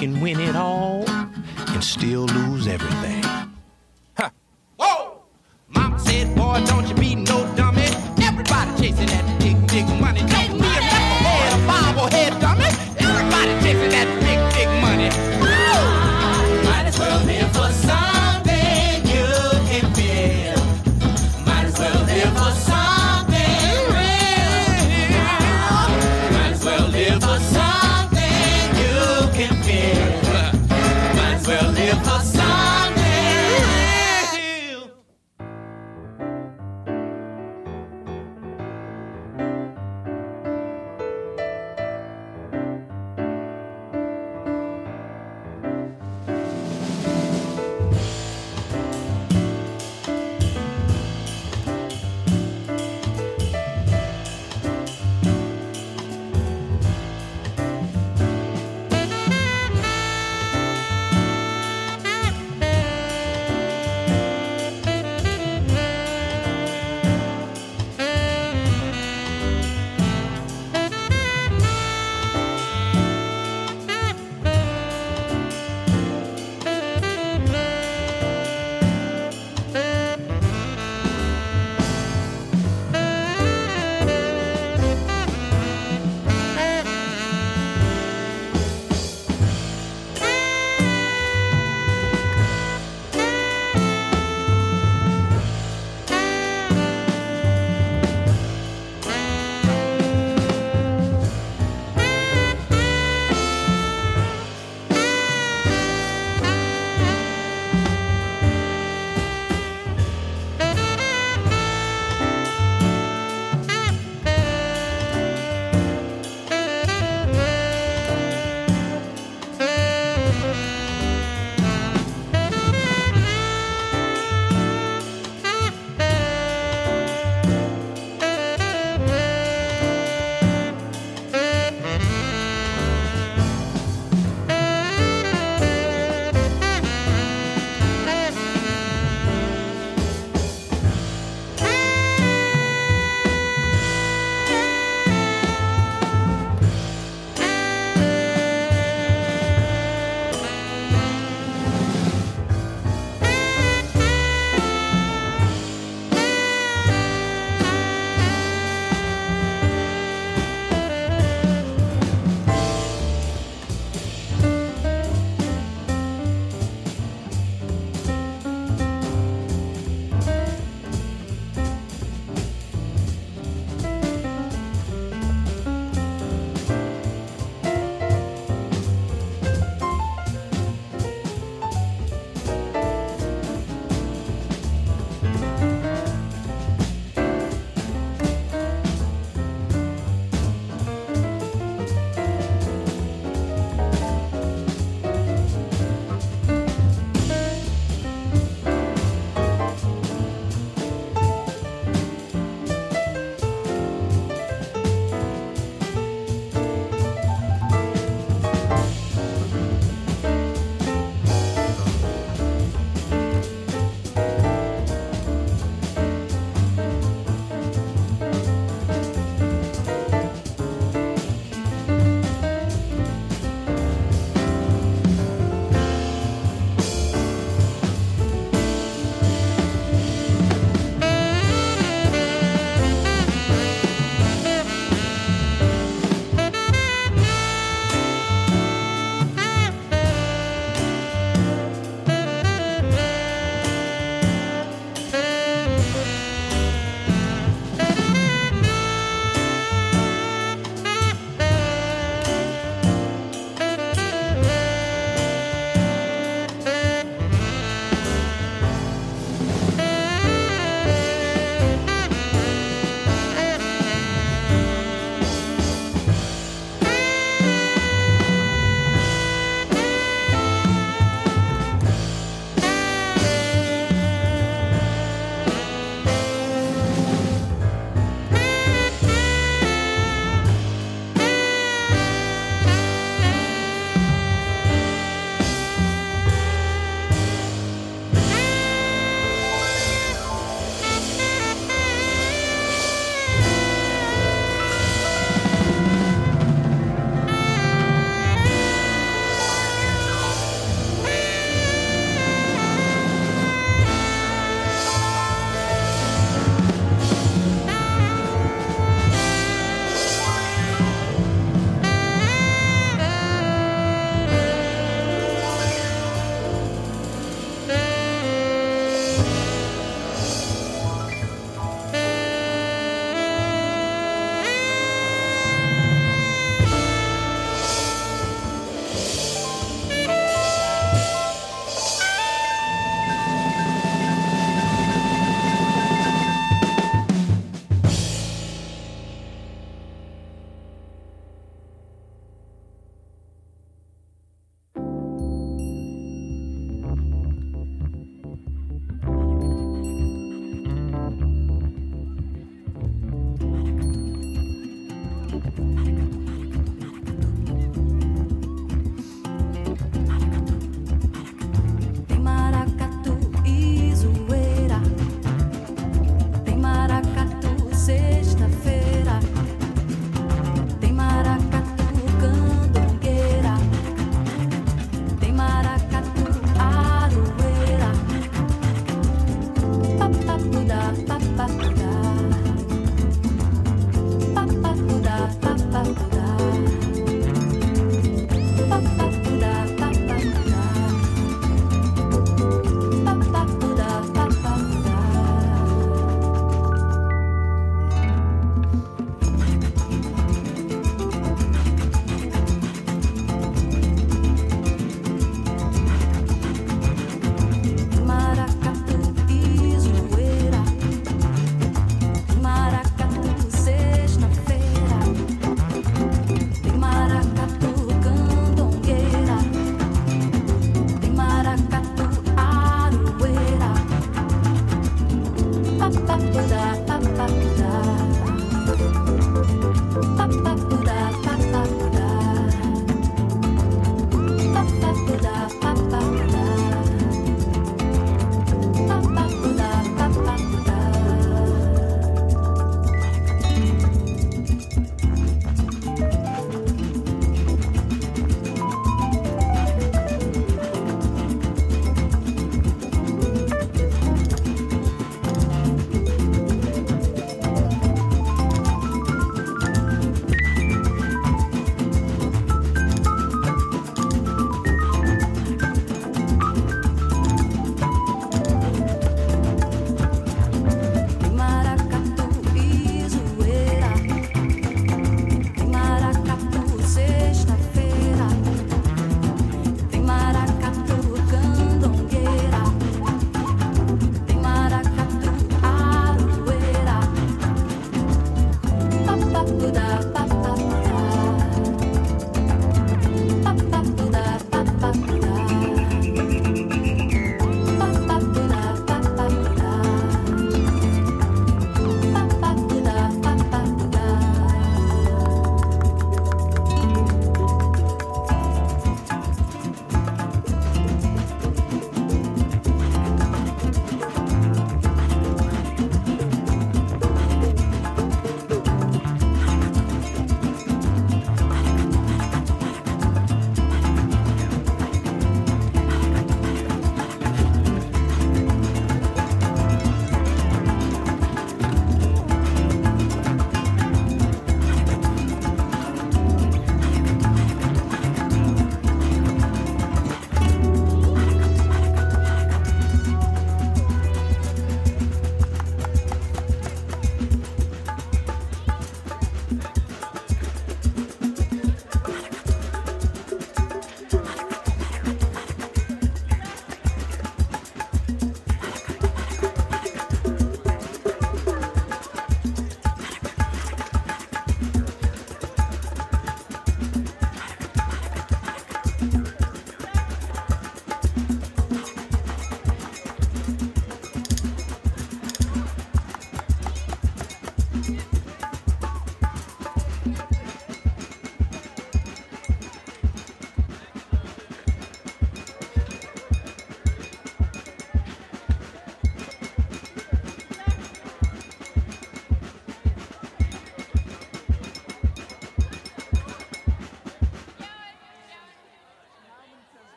can win it all and still lose everything. Huh. Whoa! Mama said, boy, don't you be no dummy. Everybody chasing that big, big money. Don't be a knucklehead, a bobblehead dummy. Everybody chasing that big, big money. Woo! Might as well live for something you can feel. Might as well live for something real. Might as well live for something you can feel. Might as well live for something real.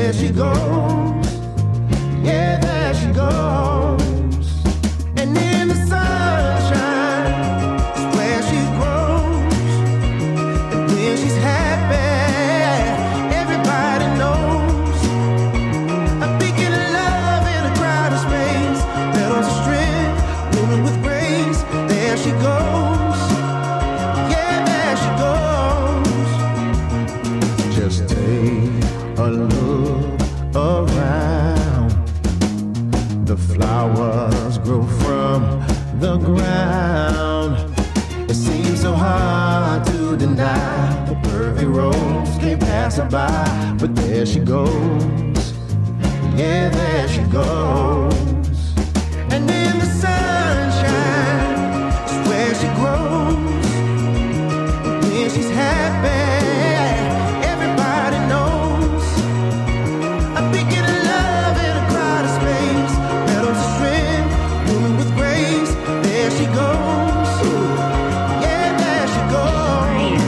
there she goes. Yeah, there she goes. And in the sunshine is where she grows. And when she's happy, everybody knows. A beacon of love in a crowded space. Petals of strength, blooming with grace. There she goes. Yeah, there she goes. Just take a look around. The flowers grow from the ground. It seems so hard to deny. The perfect rose can't pass her by. But there she goes. Yeah, there she goes. And in the sunshine is where she grows. When she's happy, everybody knows. A beacon of love in a crowded space. Petals of strength, blooming with grace. There she goes. Yeah, there she goes.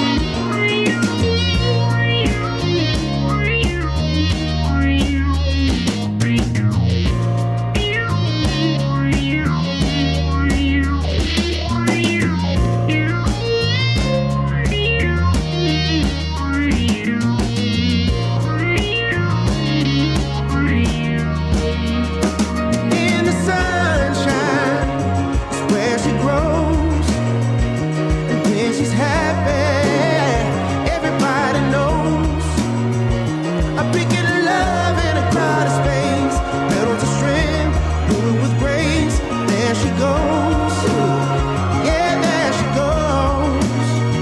In the sunshine is where she grows. And when she's happy, everybody knows. A beacon of love in a crowded space. Petals of strength, blooming with grace. There she goes. Yeah, there she goes.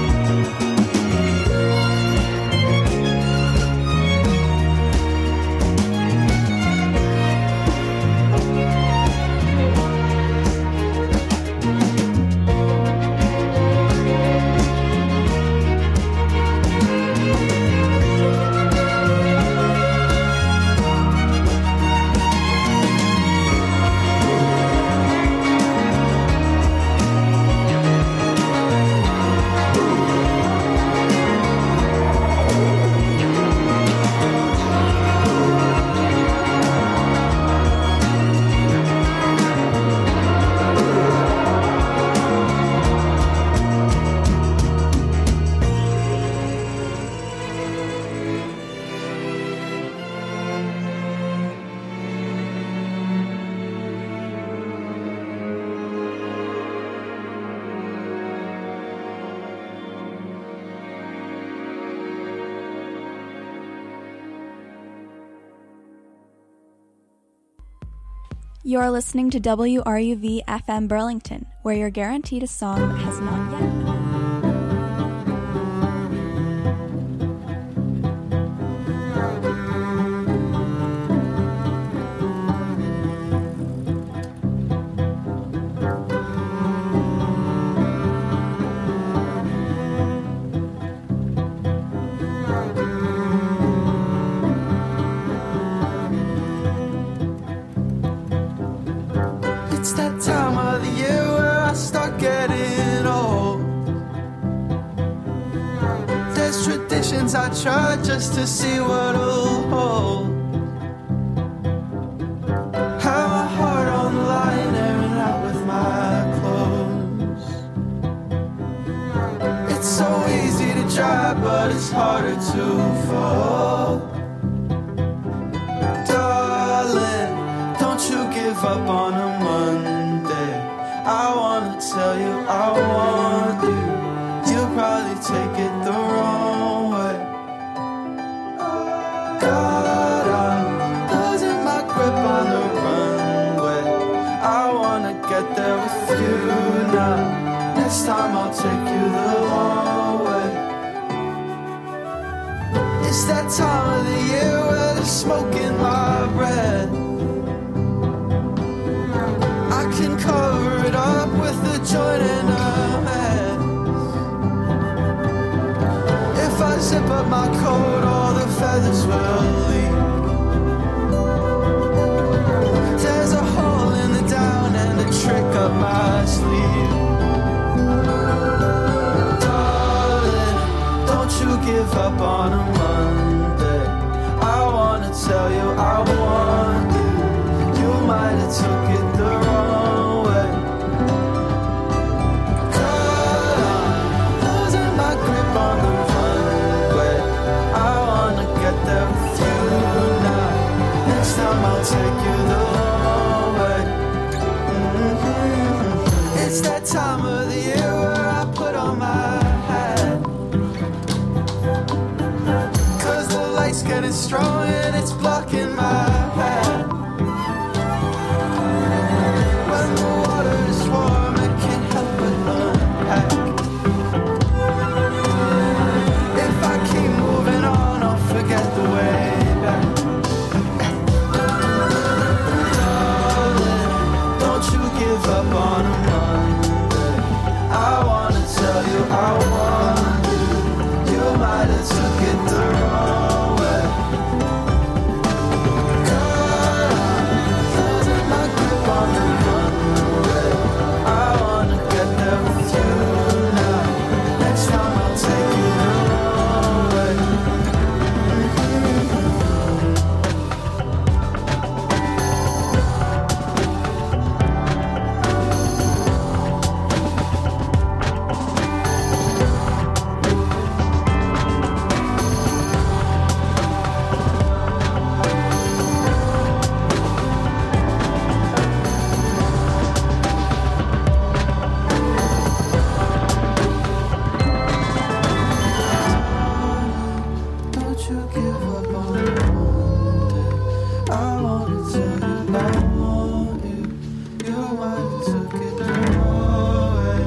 You're listening to WRUV FM Burlington, where you're guaranteed a song that has not yet been heard. It's that time of the year where I start getting old. There's traditions I try just to see what'll hold. Have my heart on the line, airing out with my clothes. It's so easy to try, but it's harder to fall. Darling, don't you give up on a Monday. I wanna tell you I want you. You'll probably take it the wrong way. God, I'm losing my grip on the runway. I wanna get there with you now. Next time I'll take you the long way. It's that time of the year where there's smoke in my breath. I can cover it up with a joint and a mess. If I zip up my coat, all the feathers will leave. There's a hole in the down and a trick up my sleeve. Darling, don't you give up on a Monday. I wanna tell you I want you. You might have took it the wrong way. 'Cause I'm losing my grip on the runway. I wanna get there with you now. Next time I'll take you the long way. It's that time of the year where I put on my hat. 'Cause the light's getting strong and it's blocking my path. When the water is warm, I can't help but unpack. If I keep moving on, I'll forget the way back. Darling, don't you give up on a Monday. I wanna tell you I want you. You might have took it the wrong way. 'Cause I'm losing my grip on the runway. I wanna get there with you now. Next time I'll take you the long way. Don't you give up on me one day. I wanna tell you I want you. You might have took it the wrong way.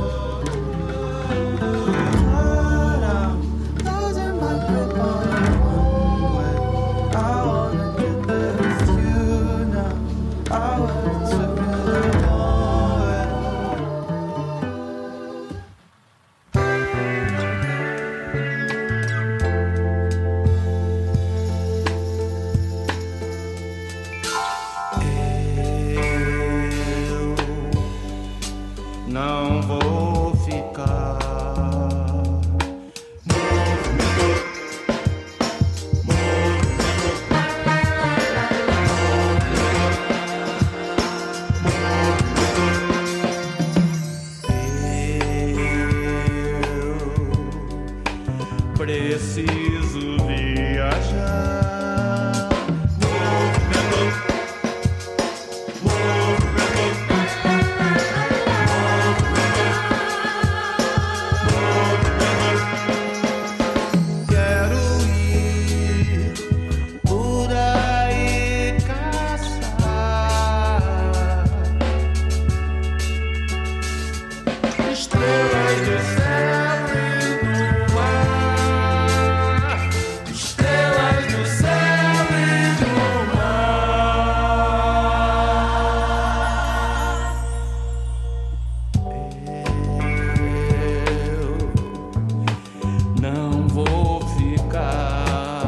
But I'm losing my grip on the runway. I wanna get there with you now. I wanna took it the wrong way. Eu não vou ficar. Eu preciso viajar. Quero ir por aí caçar estrelas do céu e do mar, estrelas do céu e do mar. Eu não vou ficar.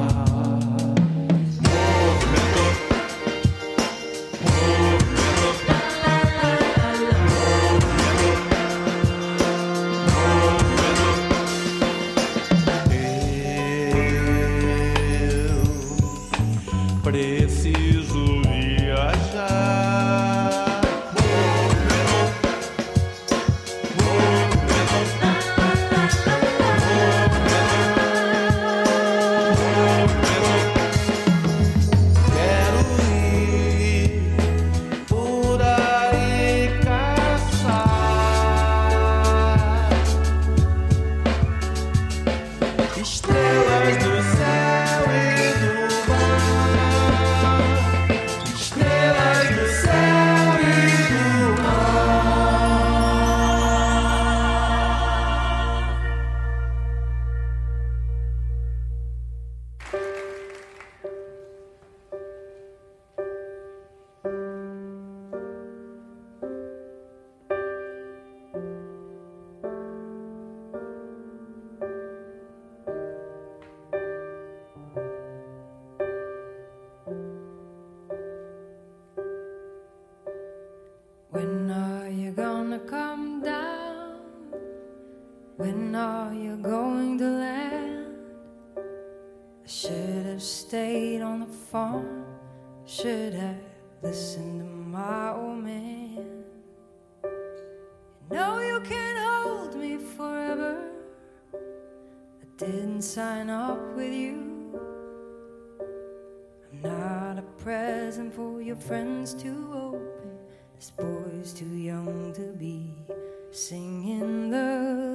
Eu preciso viajar. Quero ir por aí caçar estrelas do céu e do mar, estrelas do céu e do When are you gonna come down? When are you going to land? I should have stayed on the farm. Should have listened to my old man. You know you can't hold me forever. I didn't sign up with you. I'm not a present for your friends to open. This boy's too young to be singing the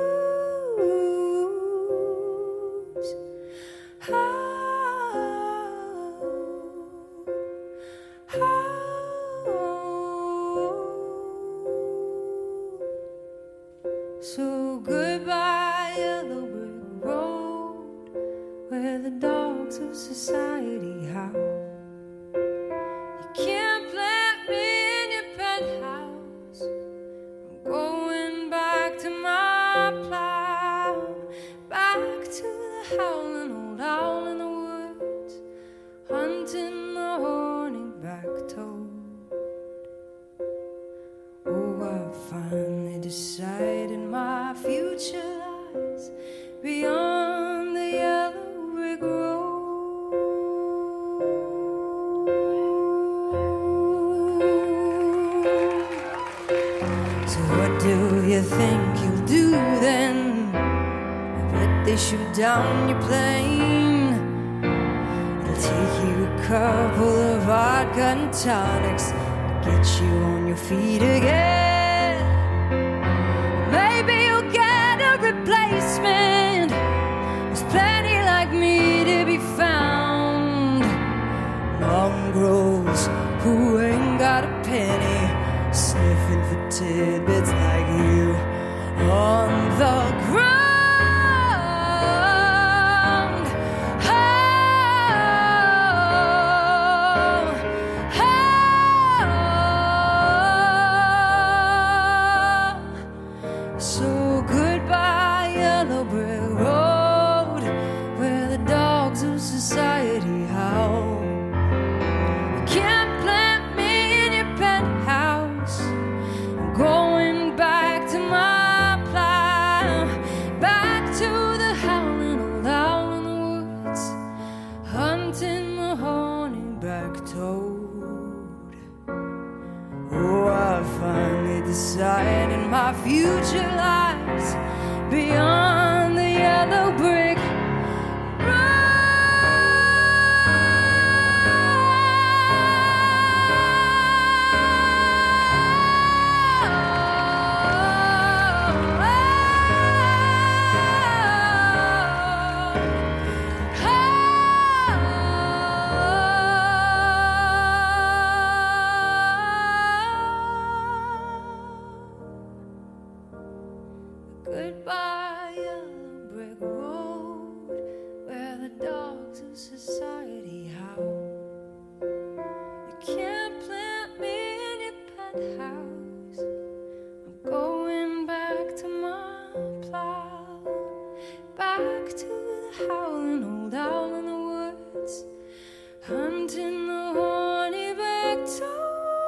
blues. So goodbye, yellow brick road, where the dogs of society howl. You can't plant me in your penthouse. I'm going back to my plow, back to the howling old owl in the woods, hunting the horny-back toad. Oh, I finally decided my future lies beyond the yellow brick road. So what do you think you'll do then? I bet they shoot down your plane. It'll take you a couple of vodka and tonics to get you on your feet again. Maybe you'll get a replacement. There's plenty like me to be found. Mongrels who ain't got a penny, sniffing for tidbits like you on the ground. So goodbye, yellow brick road, where the dogs of society howl. You can't plant me in your penthouse. I'm going back to my plow, back to the howling old owl in the woods, hunting the horny-back toad. Oh, I finally decided my future lies beyond the yellow brick Goodbye, yellow brick road, where the dogs of society howl. You can't plant me in your penthouse. I'm going back to my plow, back to the howling old owl in the woods, hunting the horny-back toad.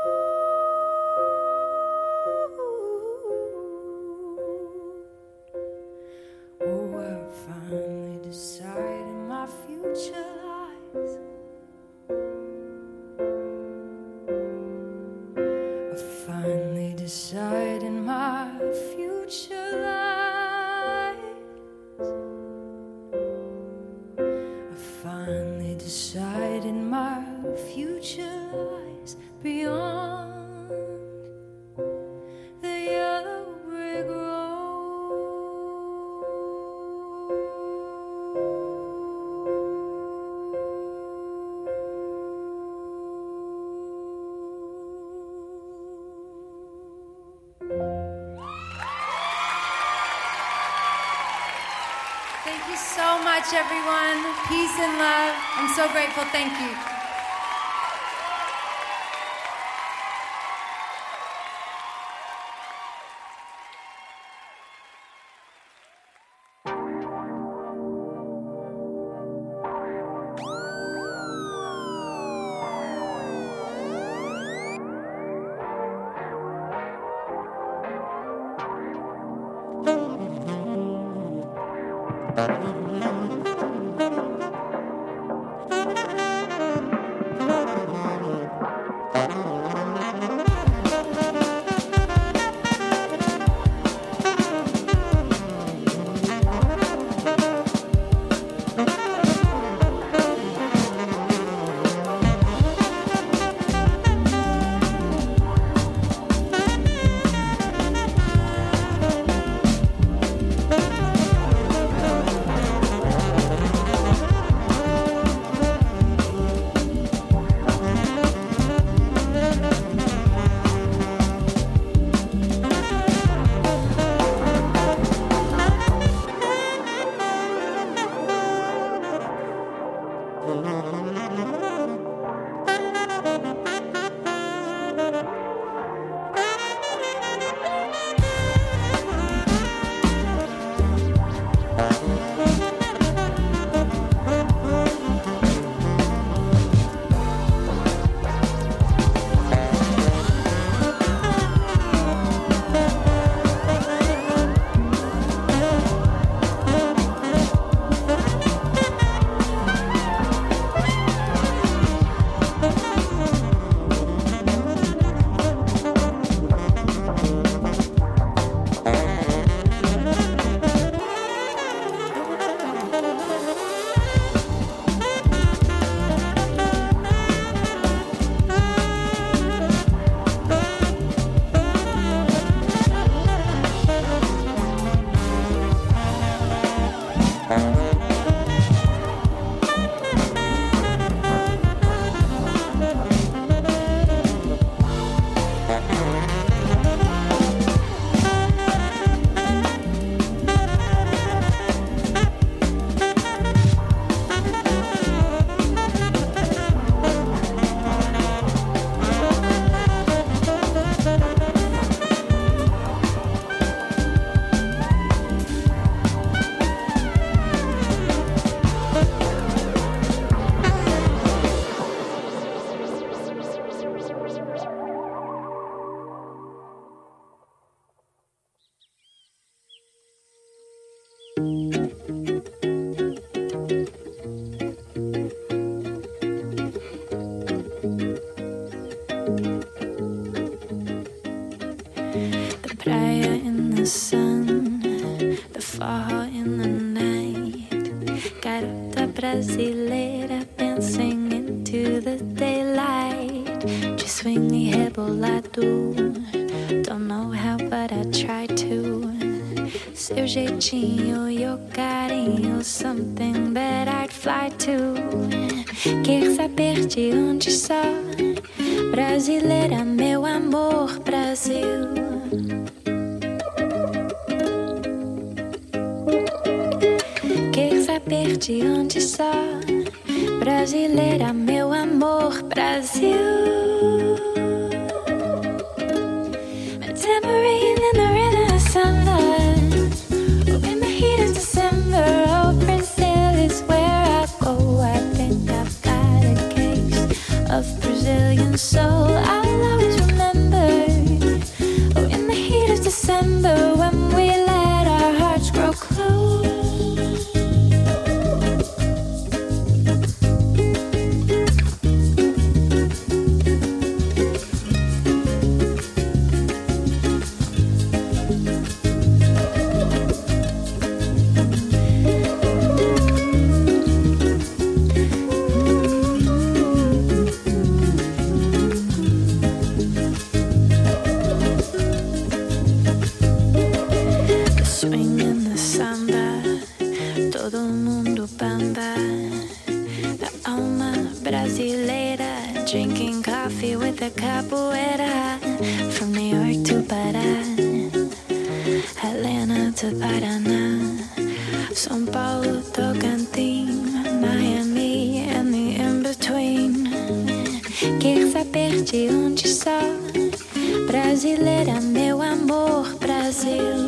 Oh, I finally decided my future lies. I finally decided my future lies. I finally decided my future lies beyond the yellow brick road. Thank you so much, everyone. Peace and love. I'm so grateful. Thank you. Brasileira dancing into the daylight. Just swing me rebolado. Don't know how, but I try to. Seu jeitinho, your carinho, something that I'd fly to. Quer saber de onde sou? Brasileira, meu amor, Brasil. Saber de onde sou, brasileira, meu amor, Brasil. My tambourine in the rhythm of summer, oh, in the heat of December. Oh, Brazil is where I go. I think I've got a case of Brazilian soul. I'll always remember, oh, in the heat of December, when we let our hearts grow close. Drinking coffee with a capoeira. From New York to Pará, Atlanta to Paraná, São Paulo, Tocantins, Miami and the in-between. Quer saber de onde sou? Brasileira, meu amor, Brasil.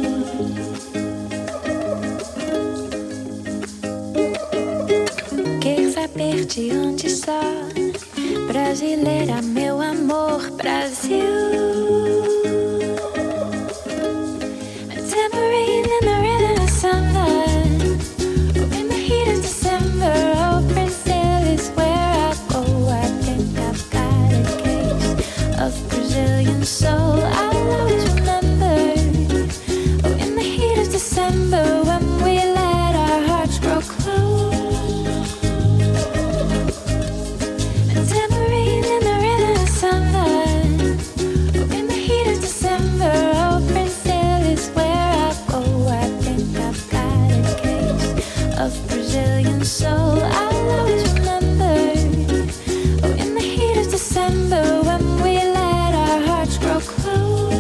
Quer saber de onde sou? Brasileira, meu amor, Brasil. A tambourine in the rhythm of summer, oh, in the heat of December. Oh, Brazil is where I go. I think I've got a case of Brazilian soul. I'll always remember, oh, in the heat of December, when we let our hearts grow close. So I'll always remember, oh, in the heat of December, when we let our hearts grow close.